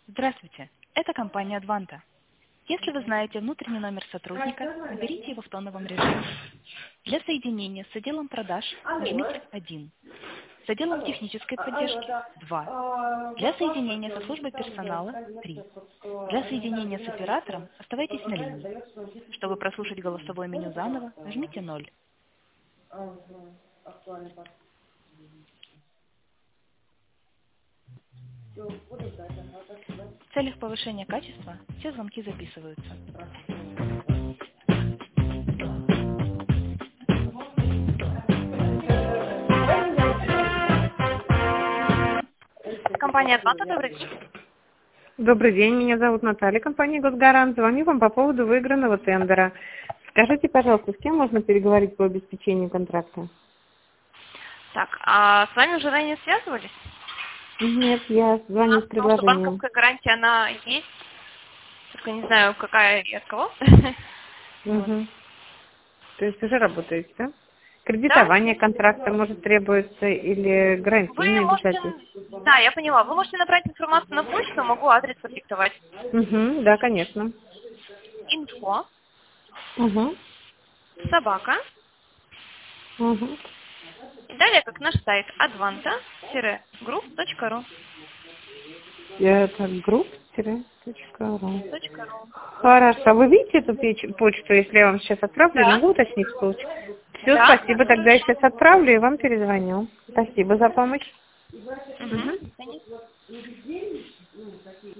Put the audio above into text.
Здравствуйте, это компания Advanta. Если вы знаете внутренний номер сотрудника, наберите его в тоновом режиме. Для соединения с отделом продаж нажмите 1. С отделом технической поддержки 2. Для соединения со службой персонала 3. Для соединения с оператором оставайтесь на линии. Чтобы прослушать голосовое меню заново, нажмите 0. В целях повышения качества все звонки записываются. Компания Advanta, добрый день. Добрый день, меня зовут Наталья, компания Госгарант. Звоню вам по поводу выигранного тендера. Скажите, пожалуйста, с кем можно переговорить по обеспечению контракта? Так, а с вами уже ранее связывались? Нет, я звоню с Потому что предложением. банковская гарантия, она есть, только не знаю, какая и от кого. Угу. То есть уже работаете, да? Кредитование контракта может требуется или Вы гарантийные можете, обязательства? да, я поняла, вы можете направить информацию на почту, могу адрес продиктовать. Угу, да, конечно. Info, Угу. собака, Угу. и далее как наш сайт advanta-group.ru. Это групп-ру. .ru. Хорошо. Вы видите эту почту, если я вам сейчас отправлю? Да. Могу уточнить получить? Все, Да. спасибо. Тогда я сейчас отправлю и вам перезвоню. Спасибо за помощь. Угу. Мгм. Конечно.